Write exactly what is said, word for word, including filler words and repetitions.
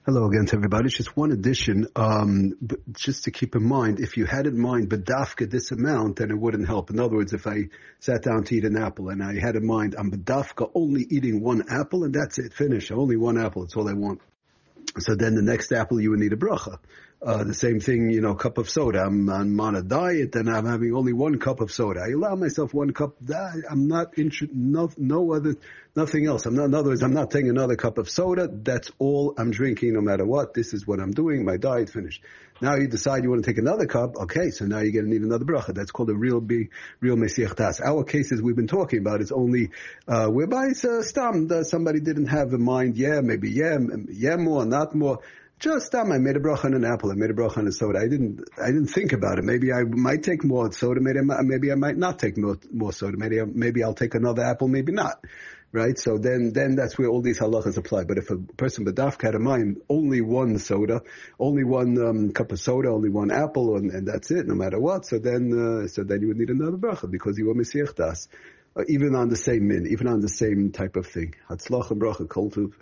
Hello again to everybody. Just one addition, um, but just to keep in mind, if you had in mind bedafka this amount, then it wouldn't help. In other words, if I sat down to eat an apple and I had in mind I'm bedafka only eating one apple and that's it, finish, only one apple, that's all I want. So then the next apple you would need a bracha. Uh, the same thing, you know, cup of soda. I'm, I'm on a diet and I'm having only one cup of soda. I allow myself one cup. I'm not interested, no, no other, nothing else. I'm not, in other words, I'm not taking another cup of soda. That's all I'm drinking no matter what. This is what I'm doing. My diet finished. Now you decide you want to take another cup. Okay, so now you're going to need another bracha. That's called a real big, real Mesiach Tas. Our cases we've been talking about is only, uh, whereby it's uh, stam. Somebody didn't have in mind, yeah, maybe yeah, yeah more, not more. Just um, I made a bracha on an apple. I made a bracha on a soda. I didn't. I didn't think about it. Maybe I might take more soda. Maybe I, maybe I might not take more, more soda. Maybe I, maybe I'll take another apple. Maybe not. Right. So then then that's where all these halachas apply. But if a person bedafka had in mind only one soda, only one um, cup of soda, only one apple, and, and that's it, no matter what. So then uh, so then you would need another bracha because you were mesiach das, uh, even on the same min, even on the same type of thing. Hatzlach and bracha kol tuv.